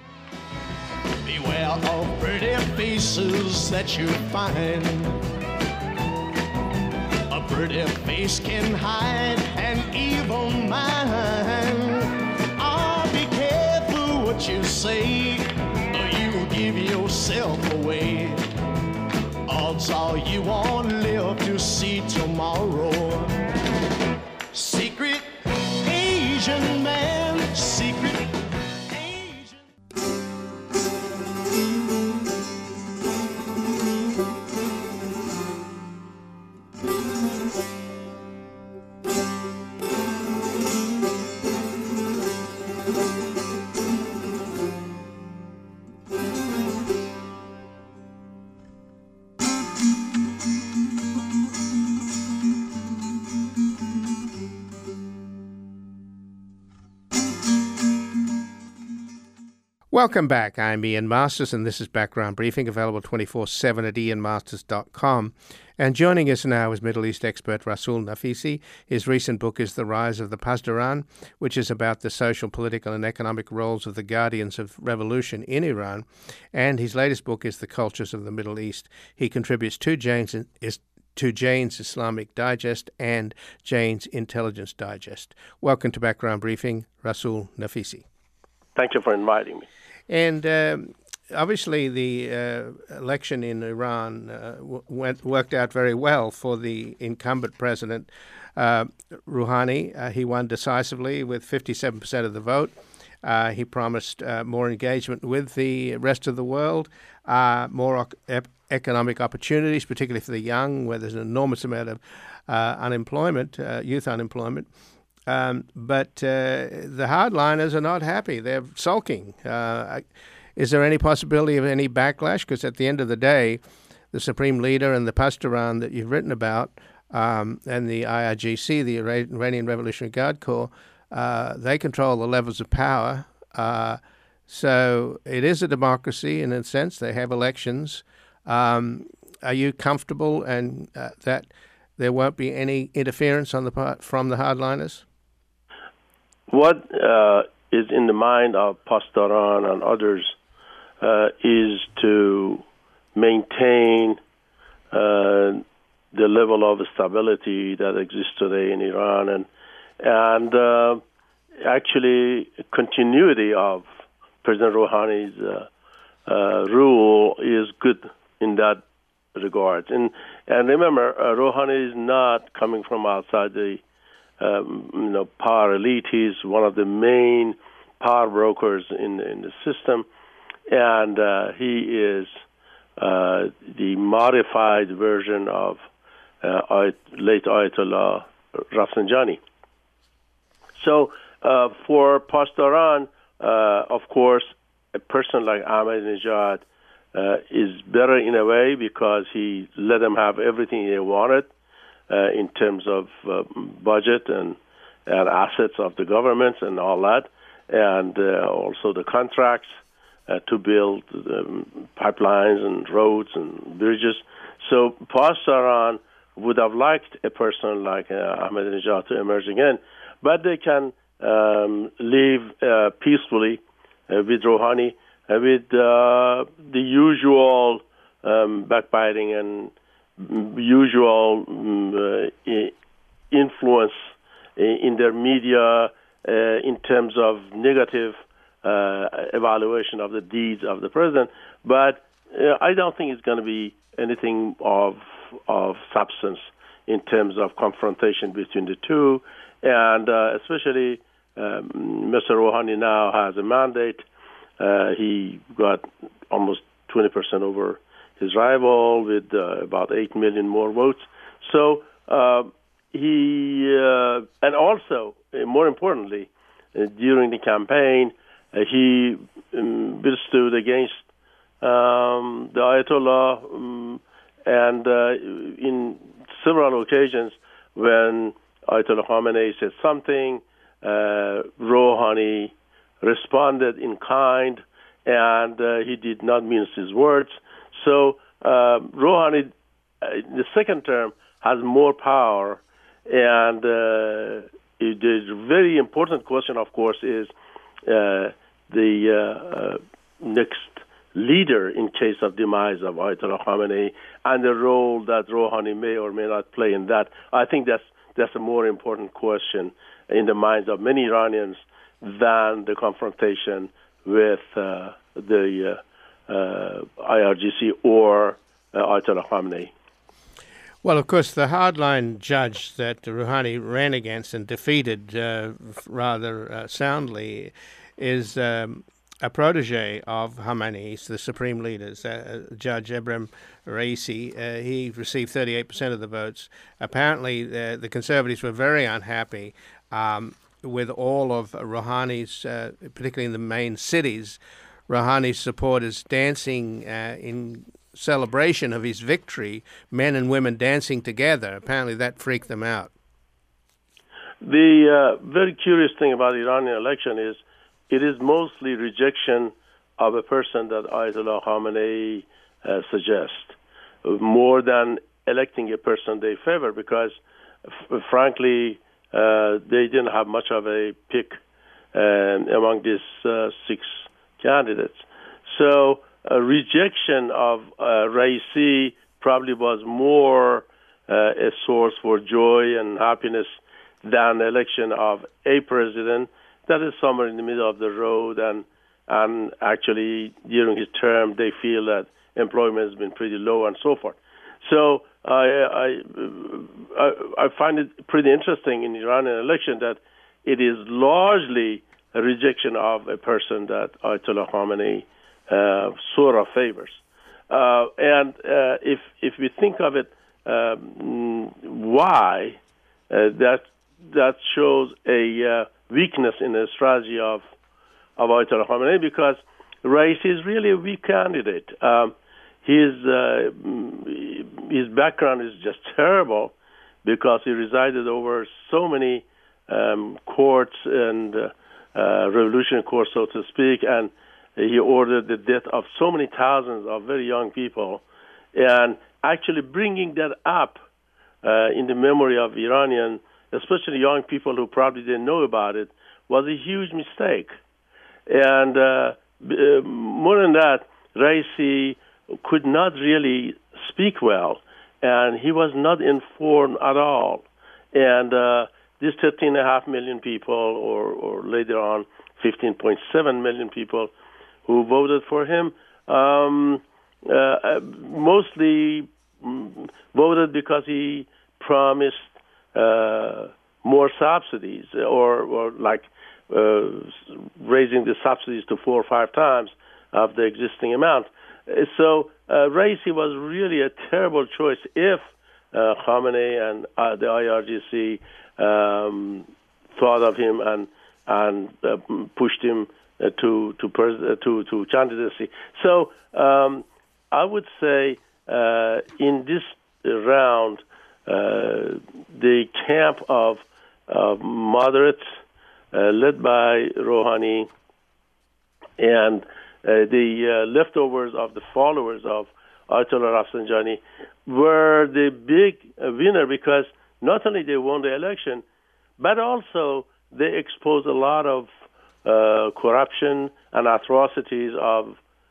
Beware of pretty faces that you find. A pretty face can hide an evil mind. Oh, be careful what you say, or you will give yourself away. Odds are you won't live to see tomorrow. Secret Asian man, secret Welcome back. I'm Ian Masters, and this is Background Briefing, available twenty-four seven at ian masters dot com. And joining us now is Middle East expert Rasool Nafisi. His recent book is The Rise of the Pasdaran, which is about the social, political, and economic roles of the guardians of revolution in Iran. And his latest book is The Cultures of the Middle East. He contributes to Jane's, to Jane's Islamic Digest and Jane's Intelligence Digest. Welcome to Background Briefing, Rasool Nafisi. Thank you for inviting me. And um, obviously the uh, election in Iran uh, went, worked out very well for the incumbent president, uh, Rouhani. Uh, he won decisively with fifty-seven percent of the vote. Uh, he promised uh, more engagement with the rest of the world, uh, more ec- economic opportunities, particularly for the young, where there's an enormous amount of uh, unemployment, uh, youth unemployment. Um, but uh, the hardliners are not happy. They're sulking. Uh, is there any possibility of any backlash? Because at the end of the day, the Supreme Leader and the Pasdaran that you've written about, um, and the I R G C, the Iranian Revolutionary Guard Corps, uh, they control the levels of power. Uh, so it is a democracy in a sense. They have elections. Um, are you comfortable and uh, that there won't be any interference on the part from the hardliners? What uh, is in the mind of Pasdaran and others uh, is to maintain uh, the level of stability that exists today in Iran, and and uh, actually continuity of President Rouhani's uh, uh, rule is good in that regard. And and remember, uh, Rouhani is not coming from outside the Um, you know, power elite. He's one of the main power brokers in in the system, and uh, he is uh, the modified version of uh, late Ayatollah Rafsanjani. So, uh, for Pasdaran, uh, of course, a person like Ahmadinejad uh, is better in a way because he let them have everything they wanted. Uh, in terms of uh, budget and, and assets of the governments and all that, and uh, also the contracts uh, to build um, pipelines and roads and bridges. So Pasdaran would have liked a person like uh, Ahmadinejad to emerge again, but they can um, live uh, peacefully uh, with Rouhani, uh, with uh, the usual um, backbiting and usual um, uh, influence in their media uh, in terms of negative uh, evaluation of the deeds of the president. But uh, I don't think it's going to be anything of of substance in terms of confrontation between the two. And uh, especially um, Mister Rouhani now has a mandate. Uh, he got almost twenty percent over his rival with uh, about eight million more votes. So uh, he, uh, and also, uh, more importantly, uh, during the campaign, uh, he um, stood against um, the Ayatollah, um, and uh, in several occasions when Ayatollah Khamenei said something, uh, Rouhani responded in kind, and uh, he did not mince his words. So uh, Rouhani, uh, the second term, has more power, and uh, the very important question, of course, is uh, the uh, uh, next leader in case of demise of Ayatollah Khamenei and the role that Rouhani may or may not play in that. I think that's that's a more important question in the minds of many Iranians than the confrontation with uh, the uh, Uh, I R G C or uh, Ayatollah Khamenei. Well, of course, the hardline judge that Rouhani ran against and defeated uh, rather uh, soundly is um, a protege of Khamenei's, the supreme leaders, uh, Judge Ebrahim Raisi. Uh, he received thirty-eight percent of the votes. Apparently, uh, the conservatives were very unhappy um, with all of Rouhani's, uh, particularly in the main cities, Rouhani's supporters dancing uh, in celebration of his victory, men and women dancing together. Apparently that freaked them out. The uh, very curious thing about the Iranian election is it is mostly rejection of a person that Ayatollah Khamenei uh, suggests, more than electing a person they favor, because, f- frankly, uh, they didn't have much of a pick um, among these uh, six candidates. So a rejection of uh, Raisi probably was more uh, a source for joy and happiness than election of a president that is somewhere in the middle of the road, and and actually during his term they feel that employment has been pretty low and so forth. So I, I, I find it pretty interesting in the Iranian election that it is largely a rejection of a person that Ayatollah Khamenei uh, sort of favors. Uh, and uh, if if we think of it, um, why uh, that that shows a uh, weakness in the strategy of of Ayatollah Khamenei, because Raisi is really a weak candidate. Um, his uh, his background is just terrible, because he resided over so many um, courts and uh, uh, revolutionary courts, so to speak, and he ordered the death of so many thousands of very young people, and actually bringing that up uh, in the memory of Iranian, especially young people who probably didn't know about it, was a huge mistake. And uh, uh, more than that, Raisi could not really speak well, and he was not informed at all. And uh, these thirteen point five million people, or, or later on fifteen point seven million people who voted for him, um, uh, mostly voted because he promised uh, more subsidies, or, or like uh, raising the subsidies to four or five times of the existing amount. So uh, Raisi was really a terrible choice if uh, Khamenei and uh, the I R G C um, thought of him and and uh, pushed him uh, to to, pers- uh, to to candidacy. So um, I would say uh, in this round, uh, the camp of, of moderates, uh, led by Rouhani, and uh, the uh, leftovers of the followers of Ayatollah Rafsanjani, were the big uh, winner, because not only they won the election, but also they exposed a lot of uh, corruption and atrocities of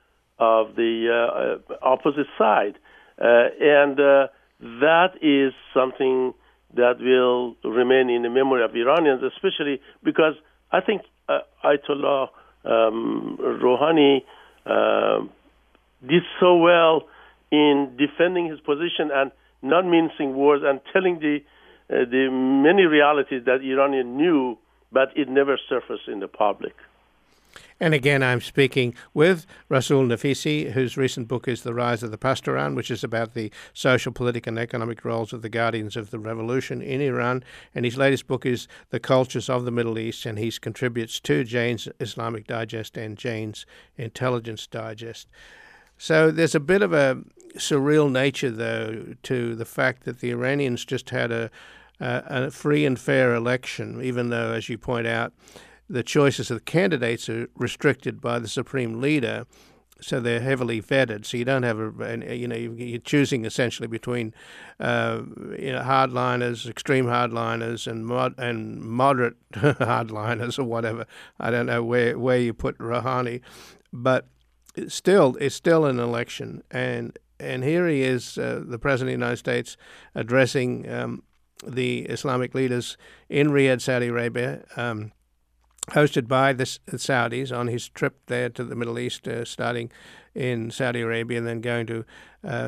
of the uh, opposite side, uh, and uh, that is something that will remain in the memory of Iranians, especially because I think uh, Ayatollah um, Rouhani uh, did so well in defending his position and not mincing words and telling the uh, the many realities that Iranian knew, but it never surfaced in the public. And again, I'm speaking with Rasool Nafisi, whose recent book is The Rise of the Pasdaran, which is about the social, political, and economic roles of the guardians of the revolution in Iran. And his latest book is The Cultures of the Middle East, and he contributes to Jane's Islamic Digest and Jane's Intelligence Digest. So there's a bit of a surreal nature, though, to the fact that the Iranians just had a, a, a free and fair election, even though, as you point out, the choices of the candidates are restricted by the supreme leader, so they're heavily vetted. So you don't have a, you know, you're choosing essentially between, uh, you know, hardliners, extreme hardliners, and mod and moderate hardliners, or whatever. I don't know where where you put Rouhani, but it's still it's still an election, and and here he is, uh, the president of the United States, addressing um, the Islamic leaders in Riyadh, Saudi Arabia. Um, hosted by the Saudis on his trip there to the Middle East, uh, starting in Saudi Arabia and then going to uh,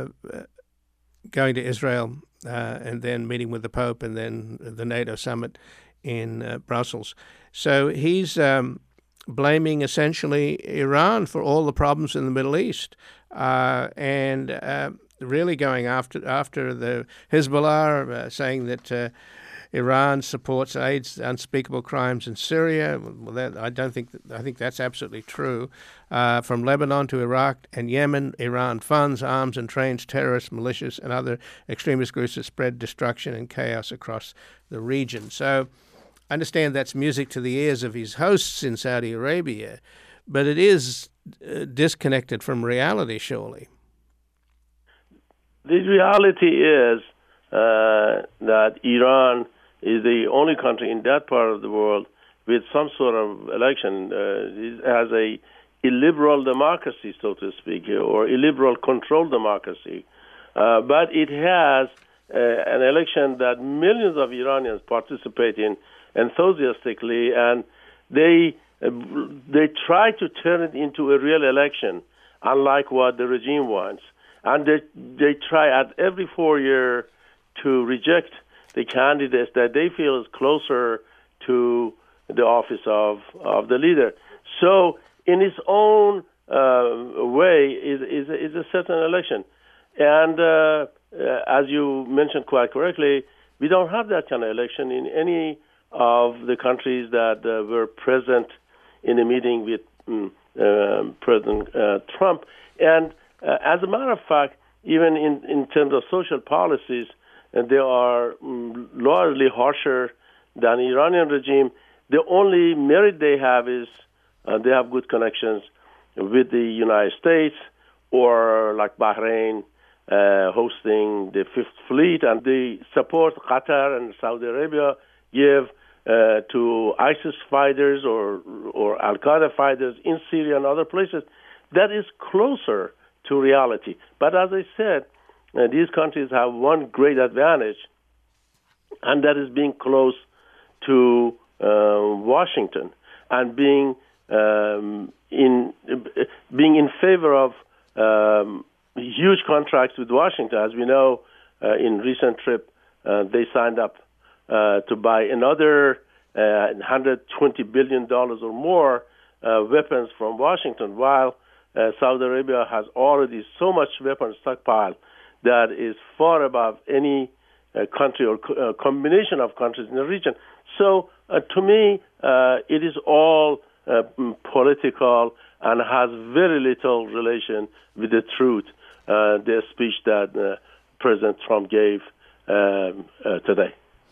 going to Israel, uh, and then meeting with the Pope, and then the NATO summit in uh, Brussels. So he's um, blaming essentially Iran for all the problems in the Middle East, uh, and uh, really going after after the Hezbollah, uh, saying that Uh, Iran supports aids unspeakable crimes in Syria. Well, that, I don't think I think that's absolutely true. Uh, from Lebanon to Iraq and Yemen, Iran funds, arms, and trains terrorists, militias, and other extremist groups that spread destruction and chaos across the region. So, I understand that's music to the ears of his hosts in Saudi Arabia, but it is uh, disconnected from reality, surely. The reality is uh, that Iran is the only country in that part of the world with some sort of election. Uh, it has a illiberal democracy, so to speak, or illiberal controlled democracy. Uh, but it has uh, an election that millions of Iranians participate in enthusiastically, and they uh, they try to turn it into a real election, unlike what the regime wants. And they they try at every four year to reject the candidates that they feel is closer to the office of, of the leader. So in its own uh, way is, is, is a certain election. And uh, uh, as you mentioned quite correctly, we don't have that kind of election in any of the countries that uh, were present in a meeting with um, uh, President uh, Trump. And uh, as a matter of fact, even in, in terms of social policies, uh, they are um, largely harsher than the Iranian regime. The only merit they have is uh, they have good connections with the United States, or like Bahrain uh, hosting the Fifth Fleet, and the support Qatar and Saudi Arabia give uh, to ISIS fighters or or Al-Qaeda fighters in Syria and other places. That is closer to reality. But as I said, uh, these countries have one great advantage, and that is being close to uh, Washington and being um, in uh, being in favor of um, huge contracts with Washington. As we know, uh, in recent trip, uh, they signed up uh, to buy another uh, one hundred twenty billion dollars or more uh, weapons from Washington, while Uh, Saudi Arabia has already so much weapons stockpile that is far above any uh, country or co- uh, combination of countries in the region. So, uh, to me, uh, it is all uh, political and has very little relation with the truth, uh, the speech that uh, President Trump gave um, uh, today.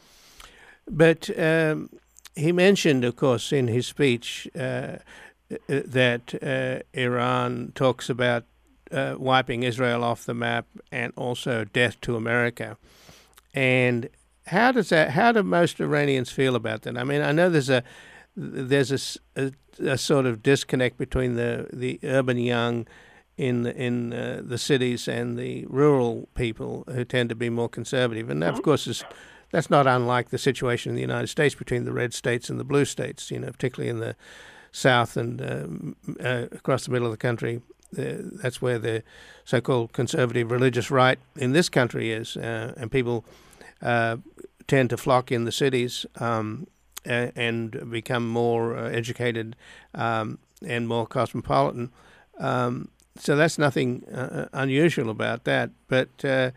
But um, he mentioned, of course, in his speech uh, that uh, Iran talks about uh, wiping Israel off the map and also death to America. And how does that? How do most Iranians feel about that? I mean, I know there's a there's a, a, a sort of disconnect between the, the urban young in in uh, the cities and the rural people who tend to be more conservative, and that, of course, is that's not unlike the situation in the United States between the red states and the blue states. You know, particularly in the South and uh, uh, across the middle of the country. Uh, that's where the so-called conservative religious right in this country is, uh, and people uh, tend to flock in the cities um, and become more uh, educated um, and more cosmopolitan. Um, so that's nothing uh, unusual about that. But uh,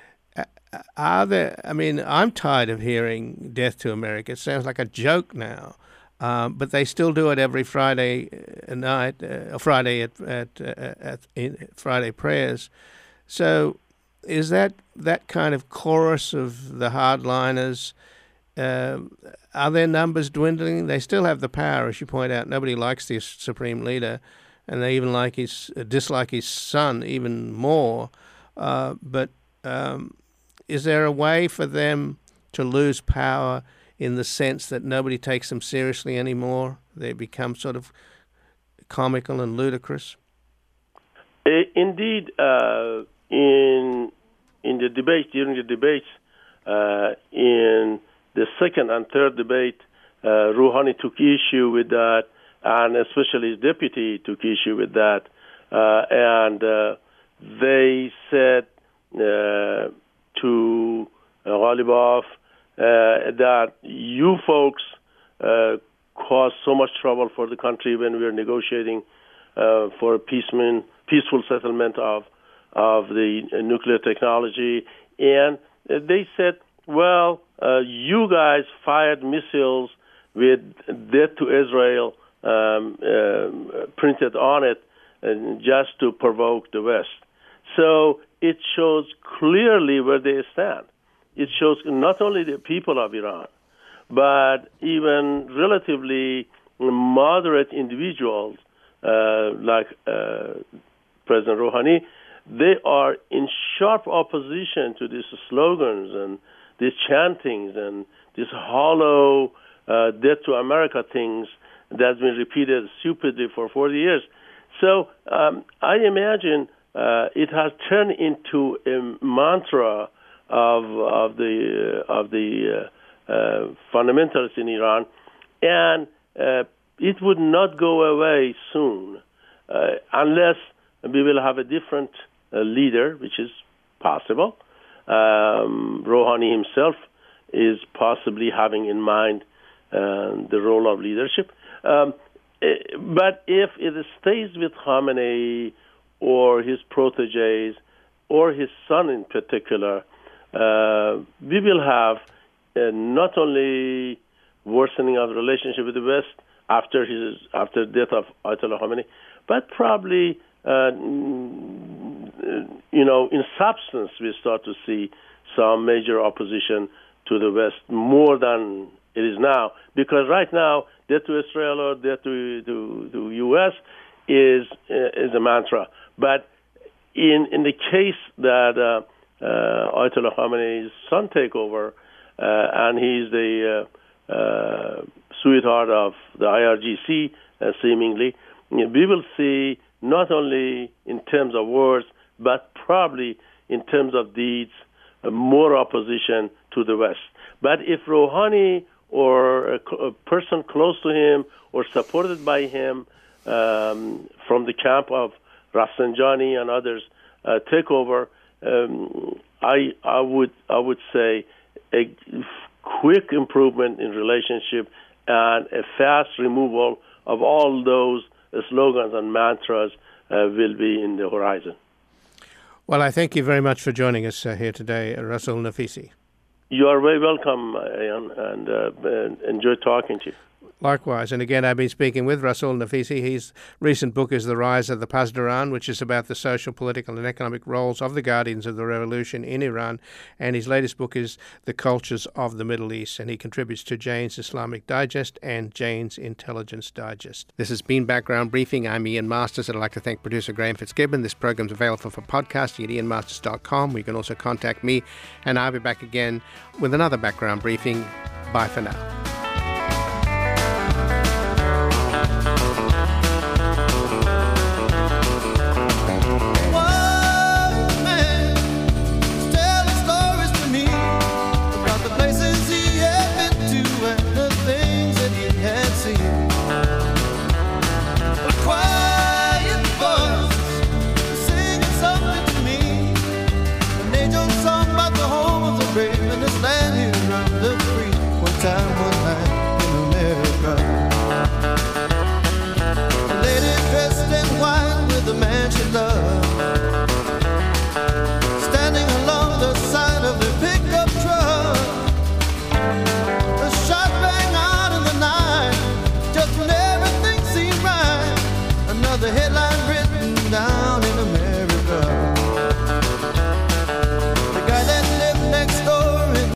are there? I mean, I'm tired of hearing "Death to America." It sounds like a joke now. Uh, but they still do it every Friday night, uh, Friday at at, uh, at in Friday prayers. So, is that that kind of chorus of the hardliners? Uh, are their numbers dwindling? They still have the power, as you point out. Nobody likes the supreme leader, and they even like his uh, dislike his son even more. Uh, but um, is there a way for them to lose power in the sense that nobody takes them seriously anymore? They become sort of comical and ludicrous? Indeed, uh, in in the debate, during the debates, uh, in the second and third debate, uh, Rouhani took issue with that, and especially his deputy took issue with that. Uh, and uh, they said uh, to uh, Ghalibaf, Uh, that you folks uh, caused so much trouble for the country when we were negotiating uh, for a peaceman, peaceful settlement of of the nuclear technology. And they said, well, uh, you guys fired missiles with death to Israel um, uh, printed on it uh, just to provoke the West. So it shows clearly where they stand. It shows not only the people of Iran, but even relatively moderate individuals uh, like uh, President Rouhani, they are in sharp opposition to these slogans and these chantings and these hollow uh, death to America things that's been repeated stupidly for forty years. So um, I imagine uh, it has turned into a mantra of of the uh, of the uh, uh, fundamentalists in Iran, and uh, it would not go away soon uh, unless we will have a different uh, leader, which is possible. Um, Rouhani himself is possibly having in mind uh, the role of leadership. Um, but if it stays with Khamenei or his proteges or his son in particular, uh, we will have uh, not only worsening of the relationship with the West after his after the death of Ayatollah Khamenei, but probably uh, you know in substance we start to see some major opposition to the West more than it is now, because right now death to Israel or death to to the U S is is a mantra. But in in the case that uh, uh, Ayatollah Khamenei's son take over, uh, and he's the uh, uh, sweetheart of the I R G C, uh, seemingly, we will see not only in terms of words, but probably in terms of deeds, uh, more opposition to the West. But if Rouhani or a, a person close to him or supported by him um, from the camp of Rafsanjani and others uh, take over, um, I I would I would say a quick improvement in relationship and a fast removal of all those slogans and mantras uh, will be in the horizon. Well, I thank you very much for joining us uh, here today, Rasul Nafisi. You are very welcome, Ian, and uh, enjoy talking to you. Likewise. And again, I've been speaking with Rasul Nafisi. His recent book is The Rise of the Pasdaran, which is about the social, political, and economic roles of the guardians of the revolution in Iran. And his latest book is The Cultures of the Middle East, and he contributes to Jane's Islamic Digest and Jane's Intelligence Digest. This has been Background Briefing. I'm Ian Masters, and I'd like to thank producer Graham Fitzgibbon. This program's available for podcasting at ian masters dot com. You can also contact me, and I'll be back again with another Background Briefing. Bye for now.